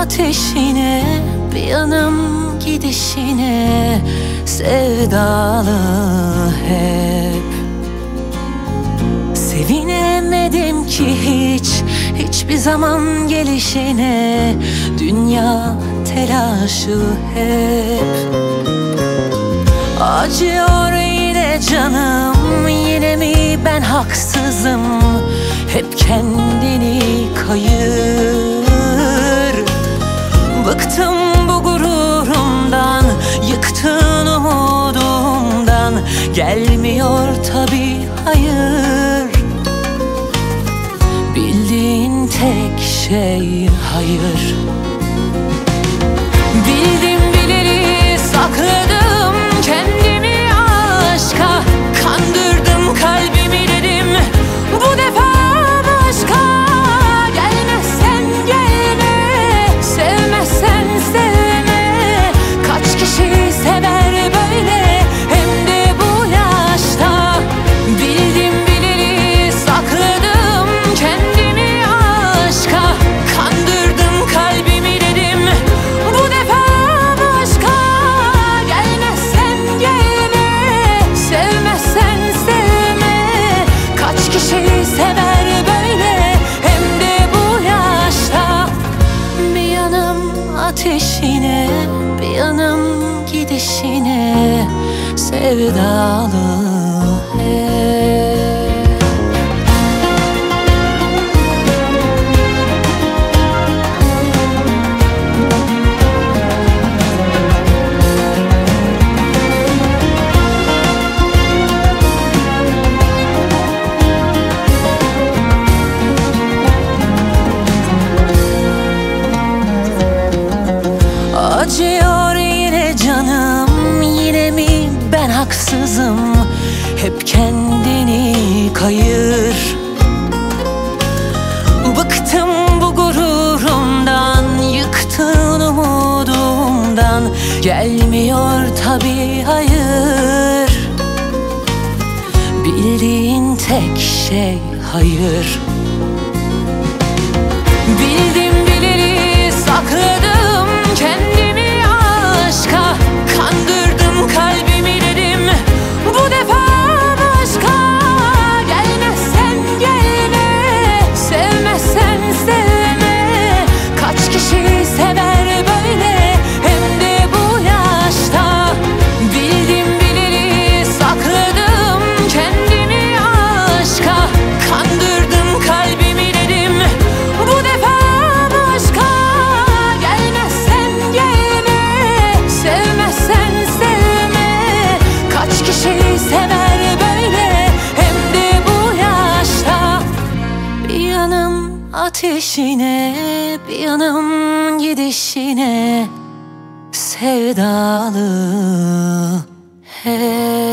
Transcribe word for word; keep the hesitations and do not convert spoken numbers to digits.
ateşine, bir yanım gidişine sevdalı hep. Sevinemedim ki hiç, hiçbir zaman gelişine, dünya telaşı hep. Acıyor yine canım, yine mi ben haksızım? Hep kendini kayır. Bıktım bu gururumdan, yıktın umudumdan. Gelmiyor tabi hayır, bildiğin tek şey hayır. Bildim bileli sakladım kendimi aşka, kandırdım kalbimi dedim bu defa başka. Gelmezsen gelme, sevmezsen sevme. Kaç kişi sever böyle, hem de bu yaşta. Bildim bileli sakladım kendimi aşka, kandırdım kalbimi dedim bu defa başka. Gelmezsen gelme, sevmezsen sevme. Kaç kişi sever böyle, hem de bu yaşta. Bir yanım ateşine, bir yanım gidişine sevdalı hep. Acıyor yine canım, yine mi ben haksızım? Hep kendini kayır. Bıktım bu gururumdan, yıktın umudumdan. Gelmiyor tabi hayır, bildiğin tek şey hayır. Bildim bileli sakladım kendimi aşka, kandırdım kalbimi dedim bu defa başka. Gelmezsen gelme, sevmezsen sevme. Kaç kişi sever böyle, hem de bu yaşta. Bildim bileli sakladım kendimi aşka, kandırdım kalbimi dedim bu defa başka. Gelmezsen gelme, sevmezsen sevme. Kaç kişi sever böyle, hem de bu yaşta. Bir yanım ateşine, bir yanım gidişine sevdalı hep.